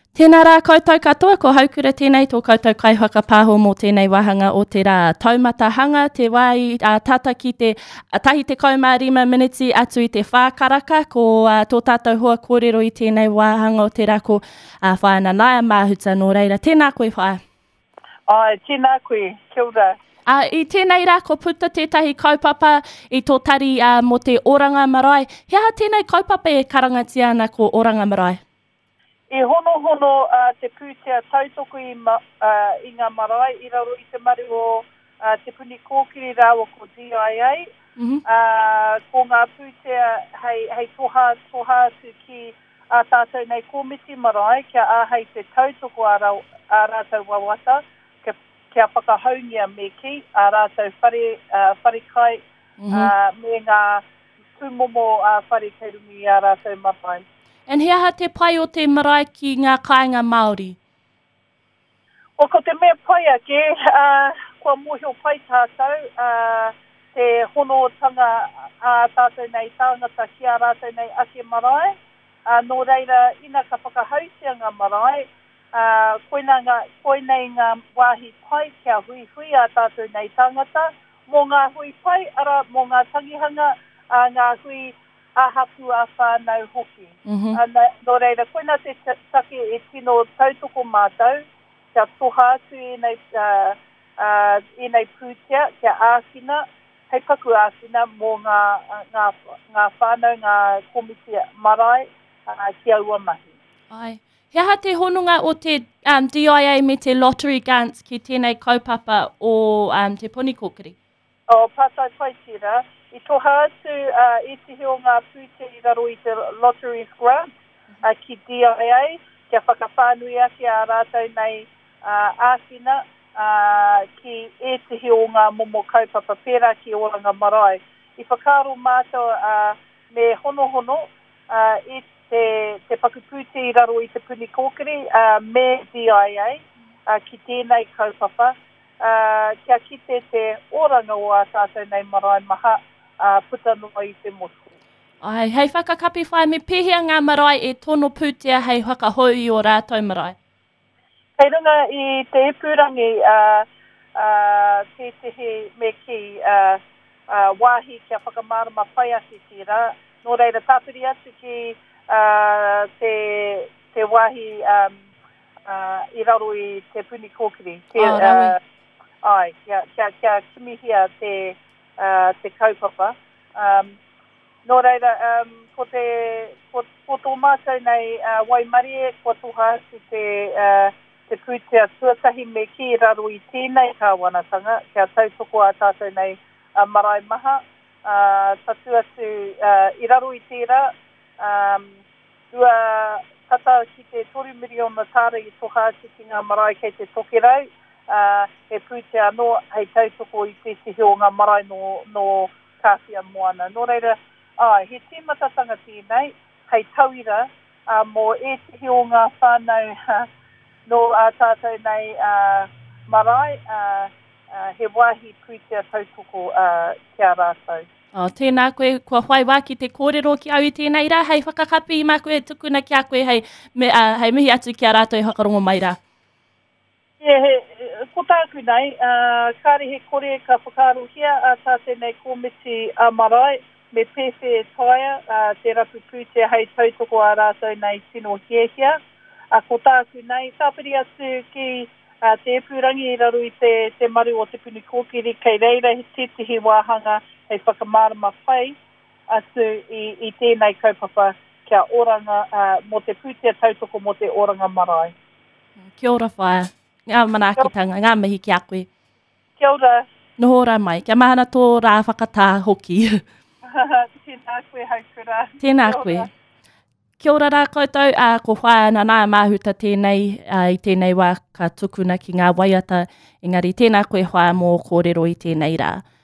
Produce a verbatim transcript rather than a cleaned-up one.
Tēnā rā koutou katoa, ko haukura tēnei tō koutou kaiwhakapāho mō tēnei wahanga o te rā taumatahanga, te wai uh, tata ki te uh, tahi te kaumā rima miniti atu i te whākaraka, ko uh, tō tātou hoa kōrero i tēnei wahanga o te rā ko uh, whaananaia māhuta nō reira. Tēnā koe whae. Ai, tēnā koe, kia ora. Uh, I tēnei rā, ko puta tētahi kaupapa i tō tari uh, mō te Oranga Marae. Hea tēnei kaupapa e karangatia ana ko Oranga Marae? E hono hono uh, te pūtea tautoko i, ma, uh, i ngā marae, i raro i te mari o uh, te puni kōkiri rāua ko D I A. Mm-hmm. uh, ko ngā pūtea hei, hei toha, toha atu ki a tātou nei komiti marae, kia āhei te tautoko a, rau, a rātou wawata, kia, kia whakahaungia me ki, a rātou whare, uh, whare kai, mm-hmm. uh, me ngā tūmomo a uh, whare keirumi a rātou mapai. And hea te pai o te marae ki ngā kāinga Māori? O ko te mea pai ake, uh, kua mohio pai tātou, uh, te honotanga a tātou nei tāngata ki a rātou nei ake marae. Uh, nō reira, ina ka whakahautia ngā marae, uh, koina ngā, koinei ngā wāhi pai kia hui hui a tātou nei tāngata. Mō ngā hui pai, ara mō ngā tangihanga, uh, ngā hui a hapu a whānau hoki. Mm-hmm. Uh, nō reira, koina te take e tino tautoko mātou, kia toha atu i nei, uh, uh, i nei pūtea, kia ākina, hei paku ākina mō ngā, ngā, ngā whānau, ngā komiti marae, uh, kia ua mahi. Ai. Hea te honunga o te um, D I A me te lottery grants ki tēnei kaupapa o um, te puni kōkiri? O, pātai pai tira. I toha atu uh, i te heo ngā pūte i raro i te lottery grant uh, ki D I A, kia whakawhānui ake a rātou nei uh, āwhina uh, ki e te heo ngā momo kaupapa pērā ki Oranga Marae. I whakaro mātou uh, me hono hono uh, i te, te pakupūte i raro i te puni kōkiri uh, me D I A uh, ki tēnei kaupapa. Uh, kia kite te oranga o a tātou nei marae maha. Uh, puta noa i te motu. Ai, hei whakakapi whai, me pehea ngā marae e tono pūtea hei whakahoi o rātou marae? Kei runga i te epurangi uh, uh, te tehe me ki uh, uh, wāhi kia whakamārama whai ake tira. Nō reira tāpiri atu ki uh, te, te wāhi um, uh, i raro i te puni kōkiri. Te, oh, rawi. Uh, ai, kia, kia, kia kimihia te Uh, te kaupapa. Um, nō reira, um, ko te ko, ko tō mātou nei uh, Waimarie, ko tuha atu te, uh, te pūtea tuatahi me ki raro i tēnei kāwanatanga, kia tautoko a tātou nei uh, marae maha. Uh, tatu atu uh, i raro i tērā, um, ua tata ki te toru miriona tāra i toha atu ki ngā marae kei te tokerau. Uh, e pūtea no hei tautoko i te te heo ngā marae no, no kāwhia moana. Nō reira, ai, he tīmatatanga tēnei, hei tauira, uh, mō e te heo ngā whānau uh, no uh, tātou nei uh, marae, uh, uh, he wāhi pūtea tautoko uh, kia rātou. Oh, tēnā koe, kua whai wā ki te kōrero ki au i tēnei rā, hei whakakapi i mā koe tukuna ki a koe, hei, me, uh, hei mihi atu ki a rātou i hakarongo mai rā. Yeah, he, ko tāku nei, uh, kāre he kore ka whakarohia a uh, tātou nei komiti a uh, marae, me pewhi taia, uh, te rapu pūtea hei tautoko a rātou nei tino hiehia. Uh, ko tāku nei, tāpiri atu ki uh, te epurangi i raro i te, te maru o te puni kōkiri, kei reira he tētihi wāhanga hei whakamārama whai atu i, i tēnei kaupapa kia oranga, uh, mo te pūtea tautoko mo te Oranga Marae. Kia ora whaia. Ngā manaakitanga, ngā mihi ki a koe. Kia ora. Noho rā mai, kia mahana tō rā whakatā hoki. Tēnā koe haukura. Tēnā koe. Kia ora rā koutou, uh, ko whaia nā nāia māhuta tēnei, uh, i tēnei wā ka tukuna ki ngā waiata, engari tēnā koe whaia mō kōrero i tēnei rā.